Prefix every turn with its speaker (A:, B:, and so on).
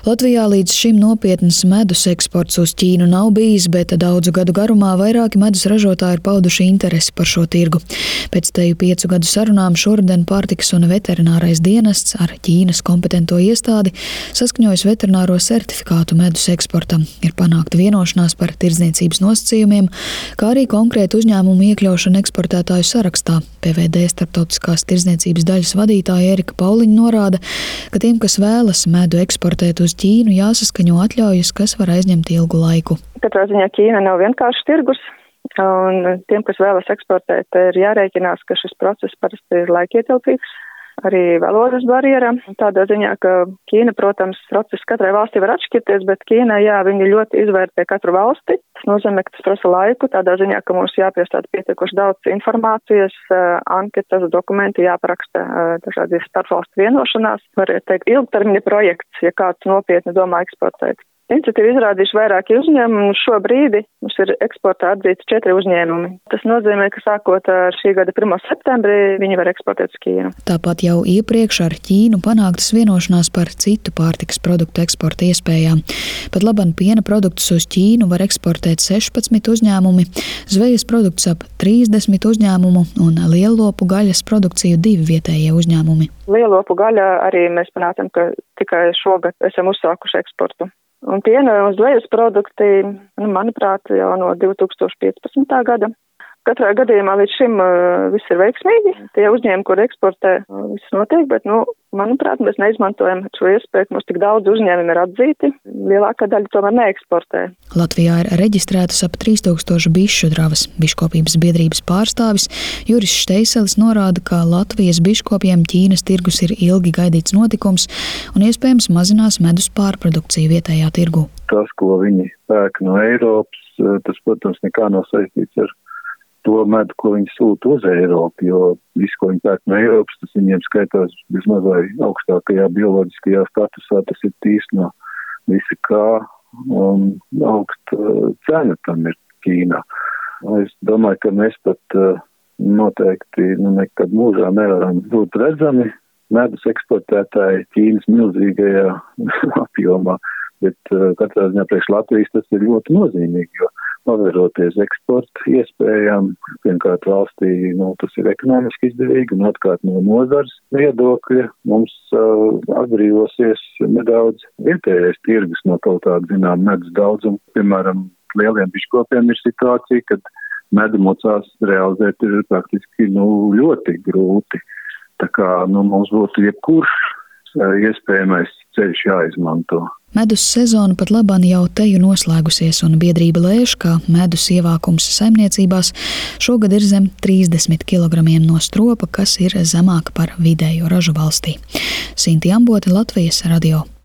A: Latvijā līdz šim nopietnas medus eksports uz Ķīnu nav bijis, bet daudzu gadu garumā vairāki medus ražotāji ir pauduši interesi par šo tirgu. Pēc teju 5 gadu sarunām šoruden Pārtikas un veterinārais dienests ar Ķīnas kompetento iestādi saskaņojas veterināro certifikātu medus eksportam. Ir panākta vienošanās par tirdzniecības nosacījumiem, kā arī konkrētu uzņēmumu iekļaušanu eksportētāju sarakstā. PVD starptautiskās tirdzniecības daļas vadītāja Erika Pauliņa norāda, ka tiem, kas vēlas medu eksportēt uz Ķīnu, jāsaskaņo atļaujas, kas var aizņemt ilgu laiku.
B: Katrā ziņā Ķīna nav vienkārši tirgus, un tiem, kas vēlas eksportēt, ir jārēķinās, ka šis process parasti ir laikietilpīgs, arī valodas barjera. Tādā ziņā, ka Ķīna, protams, process katrai valstī var atšķirties, bet Ķīna, viņi ļoti izvērtē katru valsti. Tas nozīmē, ka tas prasa laiku, tādā ziņā, ka mums jāpiestāda pietiekuši daudz informācijas, anketas, dokumenti, jāparaksta dažādi starpvalstu vienošanās. Varētu teikt, ilgtermiņa projekts, ja kāds nopietni domā eksportēt. Iniciatīvu izrādījuši vairāki uzņēmumi, un šobrīd mums ir eksportā atzīti 4 uzņēmumi. Tas nozīmē, ka sākot ar šī gada 1. septembrī viņi var eksportēt uz Ķīnu.
A: Tāpat jau iepriekš ar Ķīnu panāktas vienošanās par citu pārtikas produktu eksporta iespējām. Pat labam piena produktus uz Ķīnu var eksportēt 16 uzņēmumi, zvejas produktus ap 30 uzņēmumu un lielopu gaļas produkciju 2 vietējie uzņēmumi.
B: Lielopu gaļa arī mēs panācam, ka tikai šogad esam uzsākuši eksportu. Un piena un zvejas produkti, manuprāt, jau no 2015. gada. Katrā gadījumā līdz šim viss ir veiksmīgi. Tie uzņēmumi, kur eksportē, viss notiek, bet, manuprāt, mēs neizmantojam šo iespēju, ka mums tik daudz uzņēmumi ir atzīti. Lielākā daļa tomēr neeksportē.
A: Latvijā ir reģistrētas ap 3000 bišu dravas. Biškopības biedrības pārstāvis Juris Šteiselis norāda, ka Latvijas biškopiem Ķīnas tirgus ir ilgi gaidīts notikums un iespējams mazinās medus pārprodukciju vietējā tirgu.
C: Tas, ko viņi pērk no Eiropas, tas, protams, nekā nav saistīts ar to medu, ko viņi sūta uz Eiropu, jo viss, ko viņi pērk no Eiropas, tas viņiem skaitās vismaz vai augstākajā bioloģiskajā statusā, tas ir tīs no visa kā, un augsta cena tam ir Ķīnā. Es domāju, ka mēs pat noteikti nekad mūžā nevaram būt redzami medus eksportētāji Ķīnas milzīgajā apjomā, bet katrā ziņā priekš Latvijas tas ir ļoti nozīmīgi, jo pavēroties eksporta iespējām, pirmkārt valstī, tas ir ekonomiski izdevīgi, un otrkārt no nozares viedokļa mums atbrīvosies nedaudz vietējais tirgus no kaut tāda, medus daudzuma. Piemēram, lieliem biškopiem ir situācija, kad medu mocās realizēt ir praktiski, ļoti grūti. Tā kā, mums būtu jebkurš iespējamais ceļš jāizmanto.
A: Medus sezona pat labāk jau teju noslēgusies, un biedrība lēš, ka medus ievākums saimniecībās šogad ir zem 30 kilogramiem no stropa, kas ir zemāk par vidējo ražu valstī. Sinti Ambote, Latvijas radio.